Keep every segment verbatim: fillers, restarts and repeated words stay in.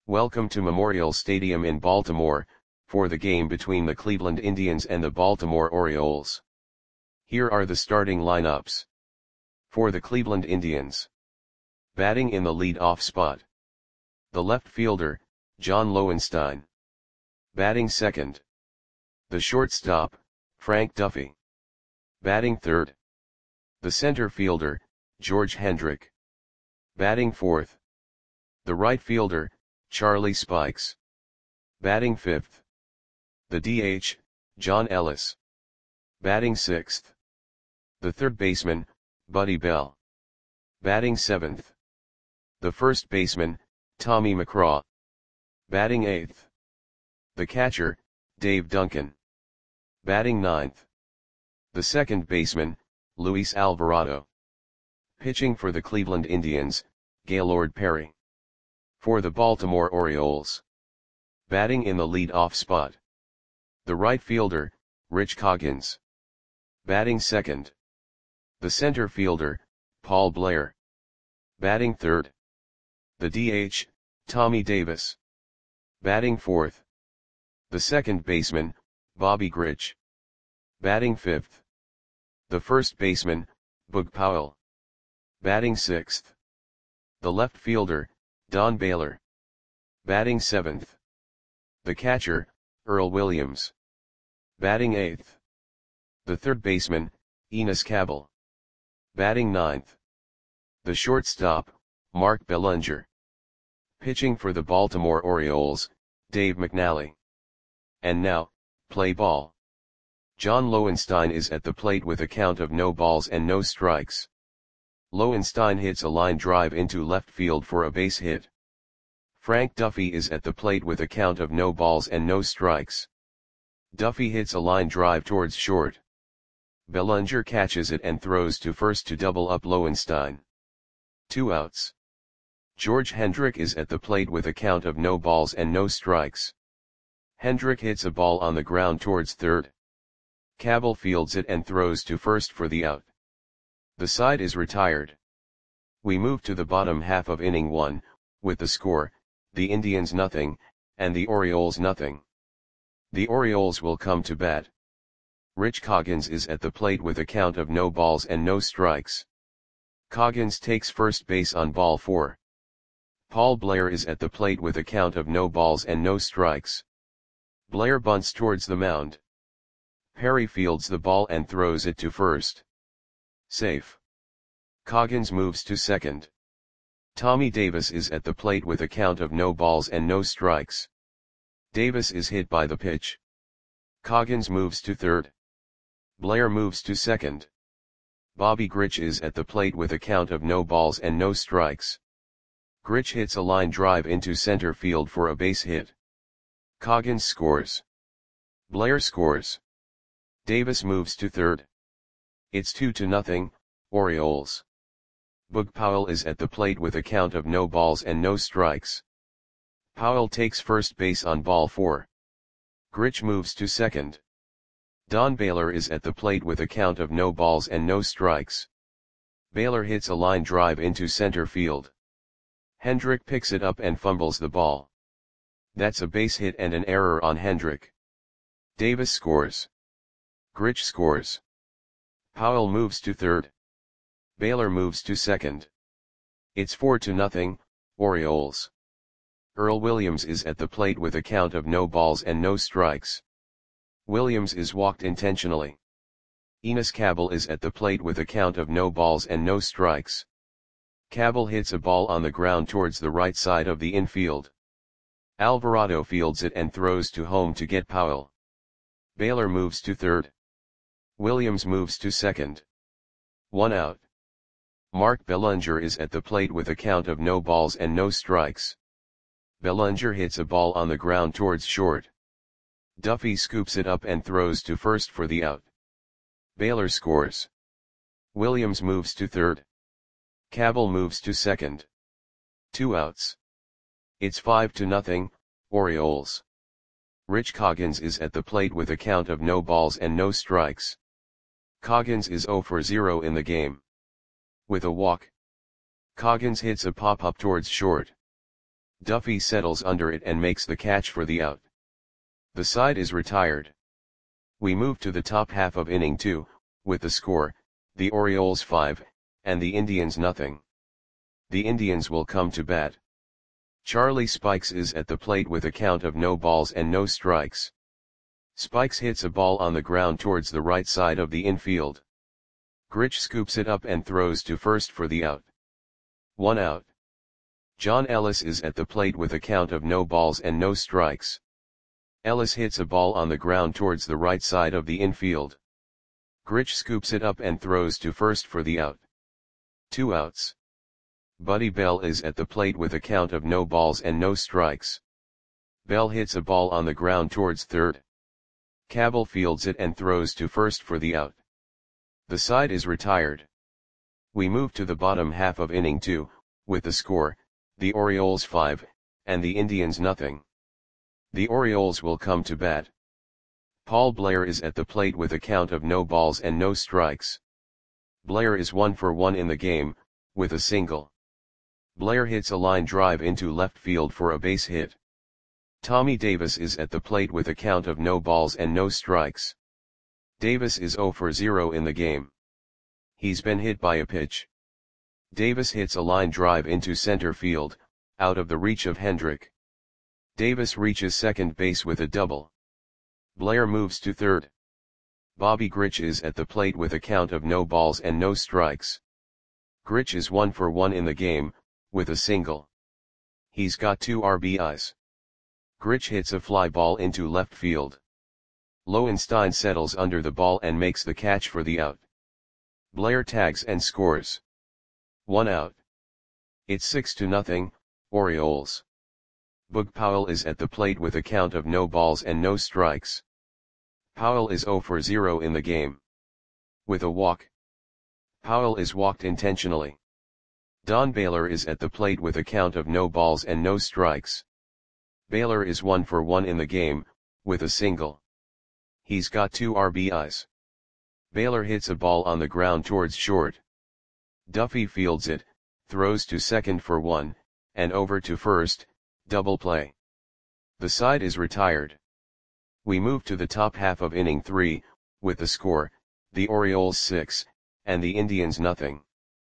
Welcome to Memorial Stadium in Baltimore, for the game between the Cleveland Indians and the Baltimore Orioles. Here are the starting lineups. For the Cleveland Indians. Batting in the lead-off spot. The left fielder, John Lowenstein. Batting second. The shortstop, Frank Duffy. Batting third. The center fielder, George Hendrick. Batting fourth. The right fielder, Charlie Spikes. Batting fifth. The D H, John Ellis. Batting sixth. The third baseman, Buddy Bell. Batting seventh. The first baseman, Tommy McCraw. Batting eighth. The catcher, Dave Duncan. Batting ninth. The second baseman, Luis Alvarado. Pitching for the Cleveland Indians, Gaylord Perry. For the Baltimore Orioles. Batting in the lead-off spot. The right fielder, Rich Coggins. Batting second. The center fielder, Paul Blair. Batting third. The D H, Tommy Davis. Batting fourth. The second baseman, Bobby Grich. Batting fifth. The first baseman, Boog Powell. Batting sixth. The left fielder, Don Baylor. Batting seventh. The catcher, Earl Williams. Batting eighth. The third baseman, Enos Cabell. Batting ninth. The shortstop, Mark Belanger. Pitching for the Baltimore Orioles, Dave McNally. And now, play ball. John Lowenstein is at the plate with a count of no balls and no strikes. Lowenstein hits a line drive into left field for a base hit. Frank Duffy is at the plate with a count of no balls and no strikes. Duffy hits a line drive towards short. Belanger catches it and throws to first to double up Lowenstein. Two outs. George Hendrick is at the plate with a count of no balls and no strikes. Hendrick hits a ball on the ground towards third. Cabell fields it and throws to first for the out. The side is retired. We move to the bottom half of inning one, with the score, the Indians nothing, and the Orioles nothing. The Orioles will come to bat. Rich Coggins is at the plate with a count of no balls and no strikes. Coggins takes first base on ball four. Paul Blair is at the plate with a count of no balls and no strikes. Blair bunts towards the mound. Perry fields the ball and throws it to first. Safe. Coggins moves to second. Tommy Davis is at the plate with a count of no balls and no strikes. Davis is hit by the pitch. Coggins moves to third. Blair moves to second. Bobby Grich is at the plate with a count of no balls and no strikes. Grich hits a line drive into center field for a base hit. Coggins scores. Blair scores. Davis moves to third. It's two to nothing, Orioles. Boog Powell is at the plate with a count of no balls and no strikes. Powell takes first base on ball four. Grich moves to second. Don Baylor is at the plate with a count of no balls and no strikes. Baylor hits a line drive into center field. Hendrick picks it up and fumbles the ball. That's a base hit and an error on Hendrick. Davis scores. Grich scores. Powell moves to third. Baylor moves to second. It's four to nothing, Orioles. Earl Williams is at the plate with a count of no balls and no strikes. Williams is walked intentionally. Enos Cabell is at the plate with a count of no balls and no strikes. Cabell hits a ball on the ground towards the right side of the infield. Alvarado fields it and throws to home to get Powell. Baylor moves to third. Williams moves to second. One out. Mark Belanger is at the plate with a count of no balls and no strikes. Belanger hits a ball on the ground towards short. Duffy scoops it up and throws to first for the out. Baylor scores. Williams moves to third. Cabell moves to second. Two outs. It's five to nothing, Orioles. Rich Coggins is at the plate with a count of no balls and no strikes. Coggins is zero for zero in the game. With a walk, Coggins hits a pop-up towards short. Duffy settles under it and makes the catch for the out. The side is retired. We move to the top half of inning two, with the score, the Orioles five, and the Indians nothing. The Indians will come to bat. Charlie Spikes is at the plate with a count of no balls and no strikes. Spikes hits a ball on the ground towards the right side of the infield. Grich scoops it up and throws to first for the out. One out. John Ellis is at the plate with a count of no balls and no strikes. Ellis hits a ball on the ground towards the right side of the infield. Grich scoops it up and throws to first for the out. Two outs. Buddy Bell is at the plate with a count of no balls and no strikes. Bell hits a ball on the ground towards third. Cabell fields it and throws to first for the out. The side is retired. We move to the bottom half of inning two, with the score, the Orioles five, and the Indians nothing. The Orioles will come to bat. Paul Blair is at the plate with a count of no balls and no strikes. Blair is one for one in the game, with a single. Blair hits a line drive into left field for a base hit. Tommy Davis is at the plate with a count of no balls and no strikes. Davis is zero for zero in the game. He's been hit by a pitch. Davis hits a line drive into center field, out of the reach of Hendrick. Davis reaches second base with a double. Blair moves to third. Bobby Grich is at the plate with a count of no balls and no strikes. Grich is one for one in the game, with a single. He's got two R B Is. Grich hits a fly ball into left field. Lowenstein settles under the ball and makes the catch for the out. Blair tags and scores. One out. It's six to nothing, Orioles. Boog Powell is at the plate with a count of no balls and no strikes. Powell is zero for zero in the game. With a walk. Powell is walked intentionally. Don Baylor is at the plate with a count of no balls and no strikes. Baylor is one for one in the game, with a single. He's got two R B Is. Baylor hits a ball on the ground towards short. Duffy fields it, throws to second for one, and over to first, double play. The side is retired. We move to the top half of inning three, with the score, the Orioles six, and the Indians nothing.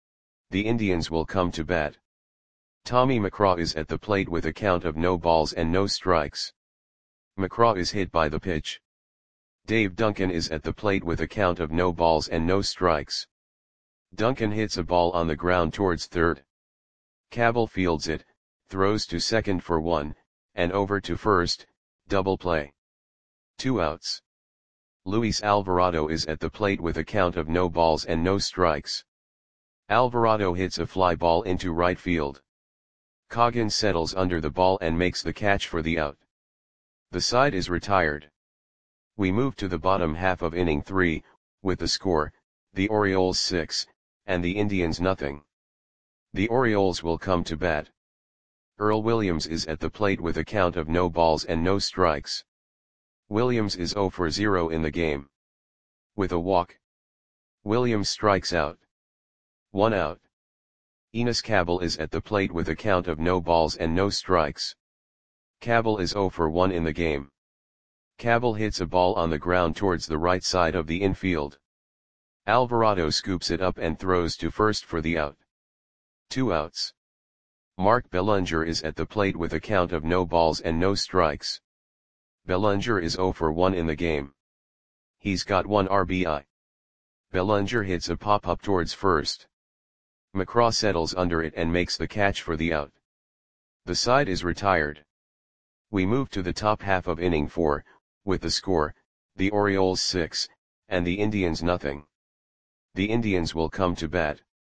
The Indians will come to bat. Tommy McCraw is at the plate with a count of no balls and no strikes. McCraw is hit by the pitch. Dave Duncan is at the plate with a count of no balls and no strikes. Duncan hits a ball on the ground towards third. Cabell fields it, throws to second for one, and over to first, double play. Two outs. Luis Alvarado is at the plate with a count of no balls and no strikes. Alvarado hits a fly ball into right field. Coggins settles under the ball and makes the catch for the out. The side is retired. We move to the bottom half of inning three, with the score, the Orioles six, and the Indians nothing. The Orioles will come to bat. Earl Williams is at the plate with a count of no balls and no strikes. Williams is zero for zero in the game. With a walk. Williams strikes out. One out. Enos Cabell is at the plate with a count of no balls and no strikes. Cabell is zero for one in the game. Cabell hits a ball on the ground towards the right side of the infield. Alvarado scoops it up and throws to first for the out. Two outs. Mark Bellinger is at the plate with a count of no balls and no strikes. Bellinger is zero for one in the game. He's got one R B I. Bellinger hits a pop-up towards first. McCraw settles under it and makes the catch for the out. The side is retired. We move to the top half of inning four, with the score, the Orioles six, and the Indians nothing. The Indians will come to bat.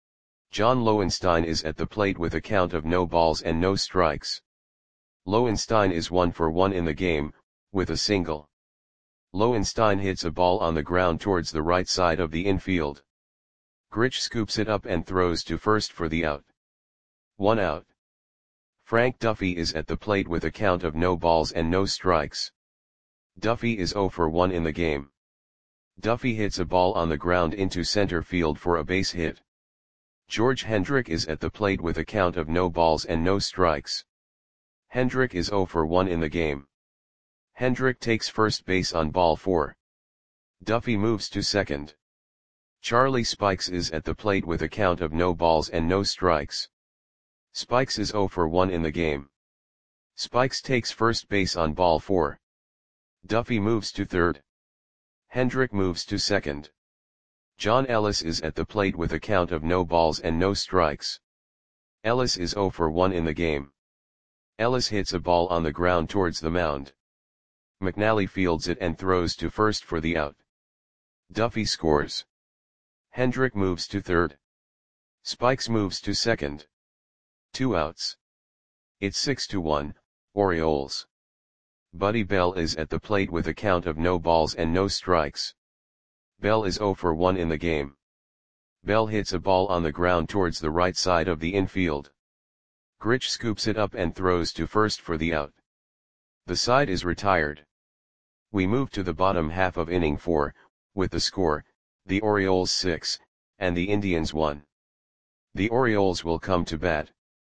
John Lowenstein is at the plate with a count of no balls and no strikes. Lowenstein is one for one in the game, with a single. Lowenstein hits a ball on the ground towards the right side of the infield. Grich scoops it up and throws to first for the out. One out. Frank Duffy is at the plate with a count of no balls and no strikes. Duffy is zero for one in the game. Duffy hits a ball on the ground into center field for a base hit. George Hendrick is at the plate with a count of no balls and no strikes. Hendrick is zero for one in the game. Hendrick takes first base on ball four. Duffy moves to second. Charlie Spikes is at the plate with a count of no balls and no strikes. Spikes is zero for one in the game. Spikes takes first base on ball four. Duffy moves to third. Hendrick moves to second. John Ellis is at the plate with a count of no balls and no strikes. Ellis is zero for one in the game. Ellis hits a ball on the ground towards the mound. McNally fields it and throws to first for the out. Duffy scores. Hendrick moves to third. Spikes moves to second. Two outs. It's six to one, Orioles. Buddy Bell is at the plate with a count of no balls and no strikes. Bell is zero for one in the game. Bell hits a ball on the ground towards the right side of the infield. Grich scoops it up and throws to first for the out. The side is retired. We move to the bottom half of inning four, with the score, the Orioles six, and the Indians one. The Orioles will come to bat.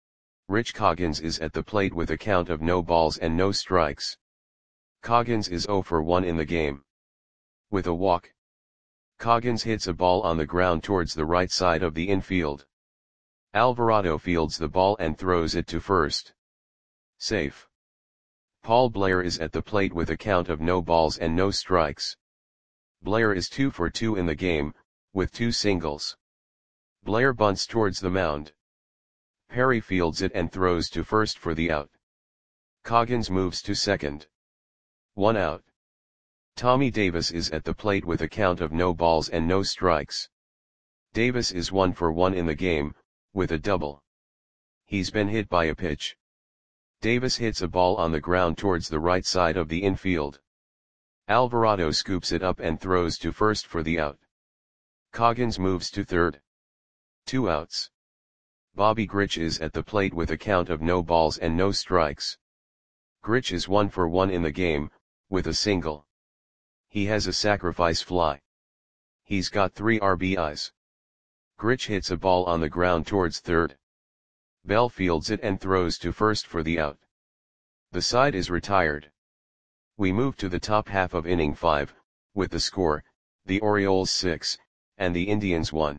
Rich Coggins is at the plate with a count of no balls and no strikes. Coggins is zero for one in the game. With a walk. Coggins hits a ball on the ground towards the right side of the infield. Alvarado fields the ball and throws it to first. Safe. Paul Blair is at the plate with a count of no balls and no strikes. Blair is two for two in the game, with two singles. Blair bunts towards the mound. Perry fields it and throws to first for the out. Coggins moves to second. One out. Tommy Davis is at the plate with a count of no balls and no strikes. Davis is one for one in the game, with a double. He's been hit by a pitch. Davis hits a ball on the ground towards the right side of the infield. Alvarado scoops it up and throws to first for the out. Coggins moves to third. Two outs. Bobby Grich is at the plate with a count of no balls and no strikes. Grich is one for one in the game, with a single. He has a sacrifice fly. He's got three R B Is. Grich hits a ball on the ground towards third. Bell fields it and throws to first for the out. The side is retired. We move to the top half of inning five, with the score, the Orioles six, and the Indians one.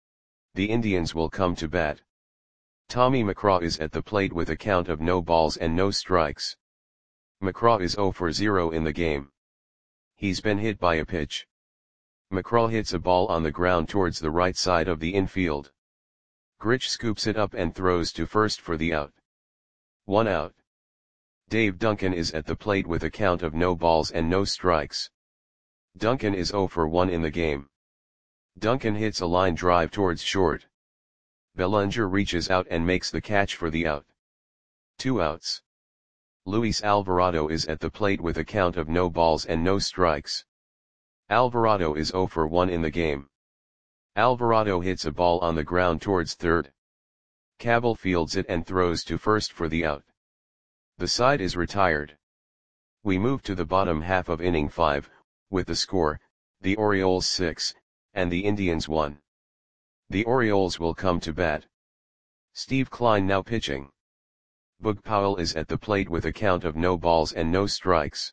The Indians will come to bat. Tommy McCraw is at the plate with a count of no balls and no strikes. McCraw is zero for zero in the game. He's been hit by a pitch. McCraw hits a ball on the ground towards the right side of the infield. Grich scoops it up and throws to first for the out. One out. Dave Duncan is at the plate with a count of no balls and no strikes. Duncan is zero for one in the game. Duncan hits a line drive towards short. Bellinger reaches out and makes the catch for the out. Two outs. Luis Alvarado is at the plate with a count of no balls and no strikes. Alvarado is zero for one in the game. Alvarado hits a ball on the ground towards third. Cabell fields it and throws to first for the out. The side is retired. We move to the bottom half of inning five, with the score, the Orioles six, and the Indians one. The Orioles will come to bat. Steve Kline now pitching. Boog Powell is at the plate with a count of no balls and no strikes.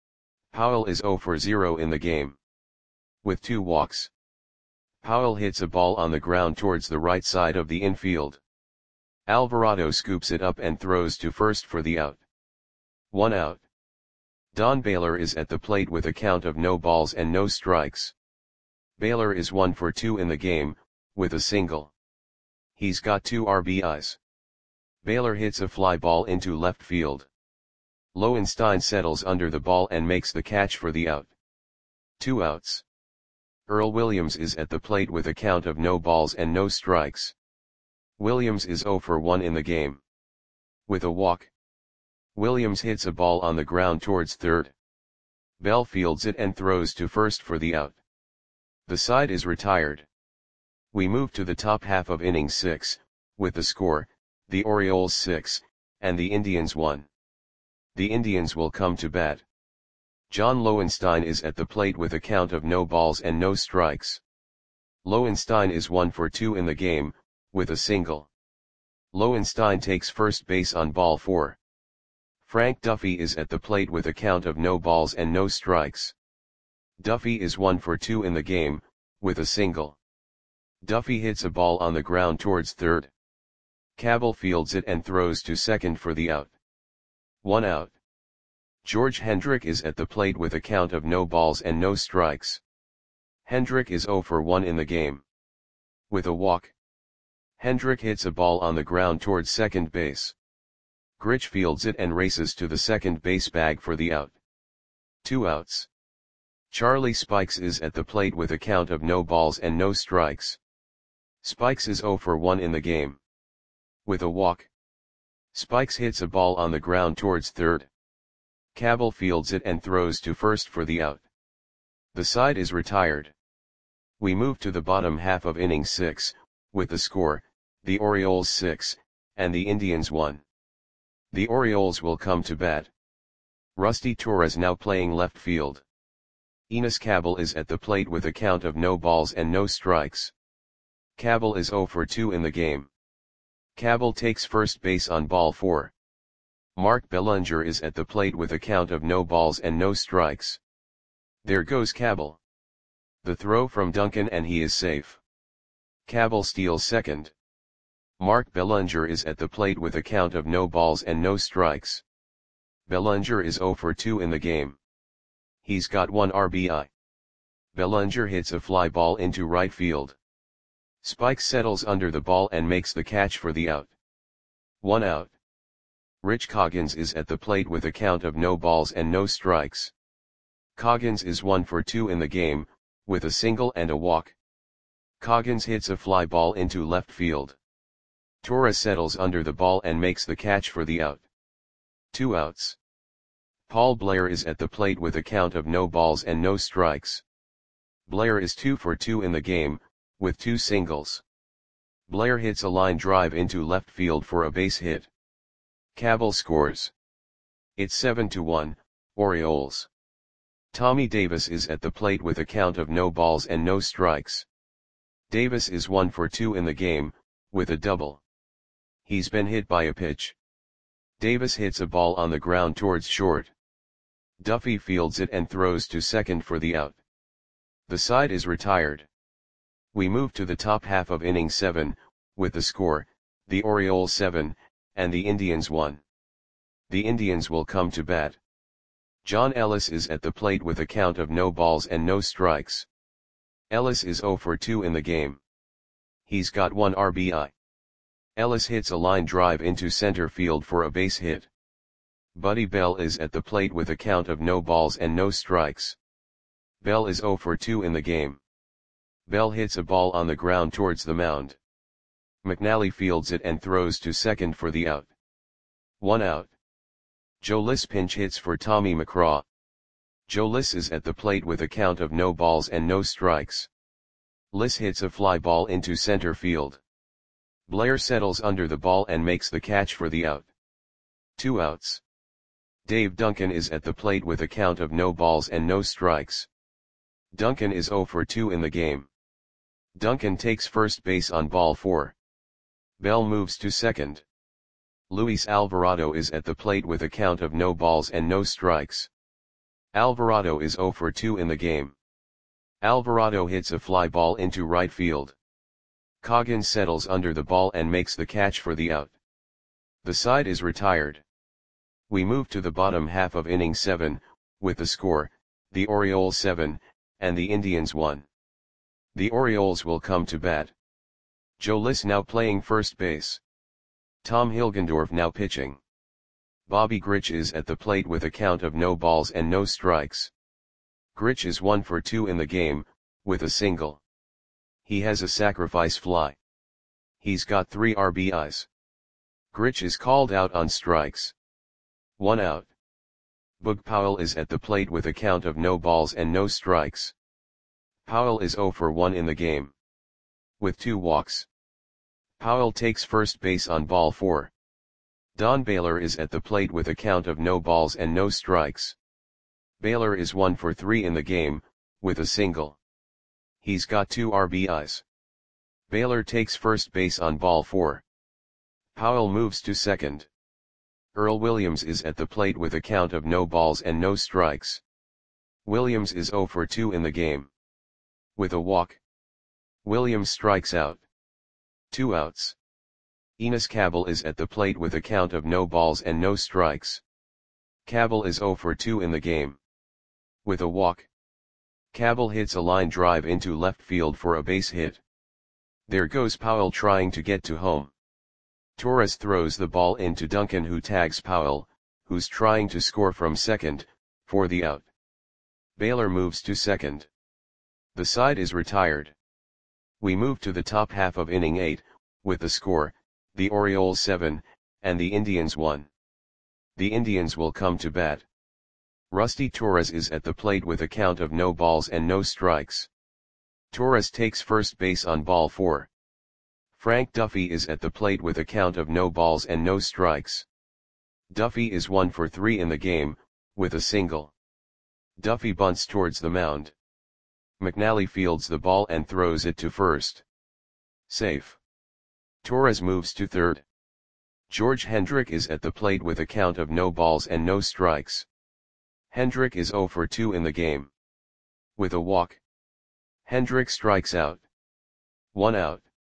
Powell is zero for zero in the game. With two walks. Powell hits a ball on the ground towards the right side of the infield. Alvarado scoops it up and throws to first for the out. One out. Don Baylor is at the plate with a count of no balls and no strikes. Baylor is one for two in the game, with a single. He's got two R B Is. Baylor hits a fly ball into left field. Lowenstein settles under the ball and makes the catch for the out. Two outs. Earl Williams is at the plate with a count of no balls and no strikes. Williams is zero for one in the game. With a walk. Williams hits a ball on the ground towards third. Bell fields it and throws to first for the out. The side is retired. We move to the top half of inning six, with the score, the Orioles six, and the Indians one. The Indians will come to bat. John Lowenstein is at the plate with a count of no balls and no strikes. Lowenstein is one for two in the game, with a single. Lowenstein takes first base on ball four. Frank Duffy is at the plate with a count of no balls and no strikes. Duffy is one for two in the game, with a single. Duffy hits a ball on the ground towards third. Cabell fields it and throws to second for the out. One out. George Hendrick is at the plate with a count of no balls and no strikes. Hendrick is zero for one in the game. With a walk. Hendrick hits a ball on the ground towards second base. Grich fields it and races to the second base bag for the out. Two outs. Charlie Spikes is at the plate with a count of no balls and no strikes. Spikes is zero for one in the game. With a walk. Spikes hits a ball on the ground towards third. Cabell fields it and throws to first for the out. The side is retired. We move to the bottom half of inning six, with the score, the Orioles six, and the Indians one. The Orioles will come to bat. Rusty Torres now playing left field. Enos Cabell is at the plate with a count of no balls and no strikes. Cabell is zero for two in the game. Cabell takes first base on ball four. Mark Bellinger is at the plate with a count of no balls and no strikes. There goes Cabell. The throw from Duncan and he is safe. Cabell steals second. Mark Bellinger is at the plate with a count of no balls and no strikes. Bellinger is zero for two in the game. He's got one R B I. Bellinger hits a fly ball into right field. Spikes settles under the ball and makes the catch for the out. One out. Rich Coggins is at the plate with a count of no balls and no strikes. Coggins is one for two in the game, with a single and a walk. Coggins hits a fly ball into left field. Torres settles under the ball and makes the catch for the out. Two outs. Paul Blair is at the plate with a count of no balls and no strikes. Blair is two for two in the game, with two singles. Blair hits a line drive into left field for a base hit. Cabell scores. It's seven to one, Orioles. Tommy Davis is at the plate with a count of no balls and no strikes. Davis is one for two in the game, with a double. He's been hit by a pitch. Davis hits a ball on the ground towards short. Duffy fields it and throws to second for the out. The side is retired. We move to the top half of inning seven, with the score, the Orioles seven, and the Indians one. The Indians will come to bat. John Ellis is at the plate with a count of no balls and no strikes. Ellis is zero for two in the game. He's got one R B I. Ellis hits a line drive into center field for a base hit. Buddy Bell is at the plate with a count of no balls and no strikes. Bell is zero for two in the game. Bell hits a ball on the ground towards the mound. McNally fields it and throws to second for the out. One out. Joe Liss pinch hits for Tommy McCraw. Joe Liss is at the plate with a count of no balls and no strikes. Liss hits a fly ball into center field. Blair settles under the ball and makes the catch for the out. Two outs. Dave Duncan is at the plate with a count of no balls and no strikes. Duncan is zero for two in the game. Duncan takes first base on ball four. Bell moves to second. Luis Alvarado is at the plate with a count of no balls and no strikes. Alvarado is zero for two in the game. Alvarado hits a fly ball into right field. Coggins settles under the ball and makes the catch for the out. The side is retired. We move to the bottom half of inning seven, with the score, the Orioles seven, and the Indians one. The Orioles will come to bat. Joe Liss now playing first base. Tom Hilgendorf now pitching. Bobby Grich is at the plate with a count of no balls and no strikes. Grich is one for two in the game, with a single. He has a sacrifice fly. He's got three R B Is. Grich is called out on strikes. One out. Boog Powell is at the plate with a count of no balls and no strikes. Powell is zero for one in the game. With two walks. Powell takes first base on ball four. Don Baylor is at the plate with a count of no balls and no strikes. Baylor is one for three in the game, with a single. He's got two R B Is. Baylor takes first base on ball four. Powell moves to second. Earl Williams is at the plate with a count of no balls and no strikes. Williams is zero for two in the game. With a walk, Williams strikes out. Two outs. Enos Cabell is at the plate with a count of no balls and no strikes. Cabell is zero for two in the game. With a walk, Cabell hits a line drive into left field for a base hit. There goes Powell trying to get to home. Torres throws the ball into Duncan, who tags Powell, who's trying to score from second, for the out. Baylor moves to second. The side is retired. We move to the top half of inning eight, with the score, the Orioles seven, and the Indians one. The Indians will come to bat. Rusty Torres is at the plate with a count of no balls and no strikes. Torres takes first base on ball four. Frank Duffy is at the plate with a count of no balls and no strikes. Duffy is one for three in the game, with a single. Duffy bunts towards the mound. McNally fields the ball and throws it to first. Safe. Torres moves to third. George Hendrick is at the plate with a count of no balls and no strikes. Hendrick is zero for two in the game. With a walk, Hendrick strikes out. One out.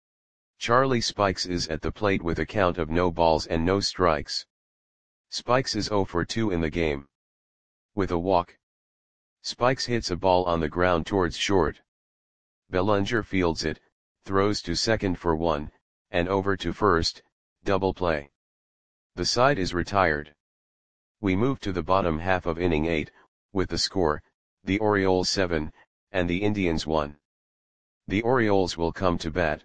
Charlie Spikes is at the plate with a count of no balls and no strikes. Spikes is zero for two in the game. With a walk, Spikes hits a ball on the ground towards short. Bellinger fields it, throws to second for one, and over to first, double play. The side is retired. We move to the bottom half of inning eight, with the score, the Orioles seven, and the Indians one. The Orioles will come to bat.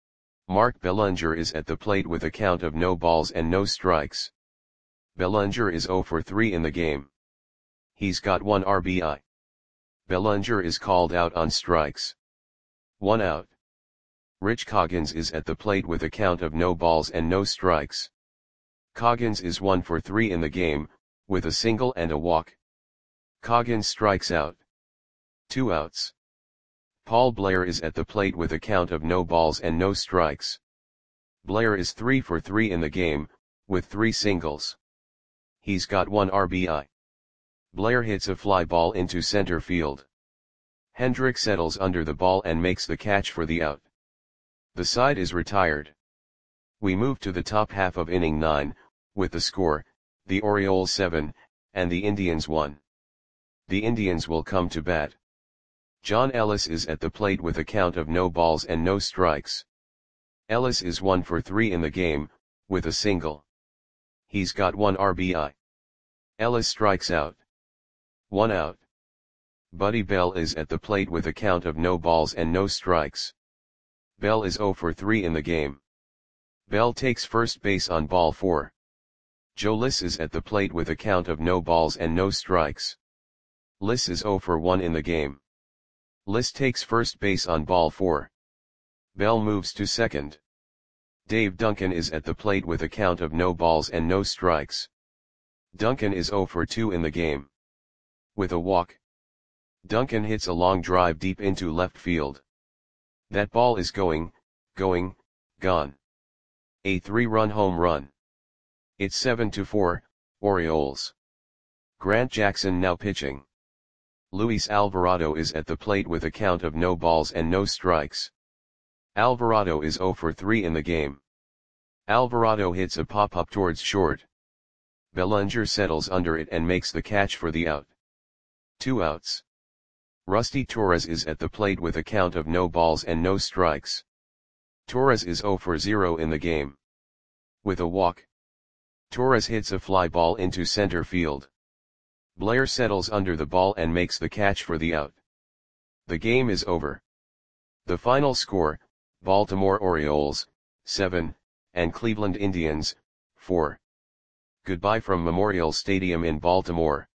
Mark Bellinger is at the plate with a count of no balls and no strikes. Bellinger is zero for three in the game. He's got one R B I. Bellinger is called out on strikes. One out. Rich Coggins is at the plate with a count of no balls and no strikes. Coggins is one for three in the game, with a single and a walk. Coggins strikes out. Two outs. Paul Blair is at the plate with a count of no balls and no strikes. Blair is three for three in the game, with three singles. He's got one R B I. Blair hits a fly ball into center field. Hendrick settles under the ball and makes the catch for the out. The side is retired. We move to the top half of inning nine, with the score, the Orioles seven, and the Indians one. The Indians will come to bat. John Ellis is at the plate with a count of no balls and no strikes. Ellis is one for three in the game, with a single. He's got one R B I. Ellis strikes out. One out. Buddy Bell is at the plate with a count of no balls and no strikes. Bell is zero for three in the game. Bell takes first base on ball four. Joe Liss is at the plate with a count of no balls and no strikes. Liss is zero for one in the game. Liss takes first base on ball four. Bell moves to second. Dave Duncan is at the plate with a count of no balls and no strikes. Duncan is zero for two in the game. With a walk, Duncan hits a long drive deep into left field. That ball is going, going, gone. A three-run home run. It's seven to four, Orioles. Grant Jackson now pitching. Luis Alvarado is at the plate with a count of no balls and no strikes. Alvarado is zero for three in the game. Alvarado hits a pop-up towards short. Bellinger settles under it and makes the catch for the out. Two outs. Rusty Torres is at the plate with a count of no balls and no strikes. Torres is zero for zero in the game. With a walk, Torres hits a fly ball into center field. Blair settles under the ball and makes the catch for the out. The game is over. The final score, Baltimore Orioles, seven, and Cleveland Indians, four. Goodbye from Memorial Stadium in Baltimore.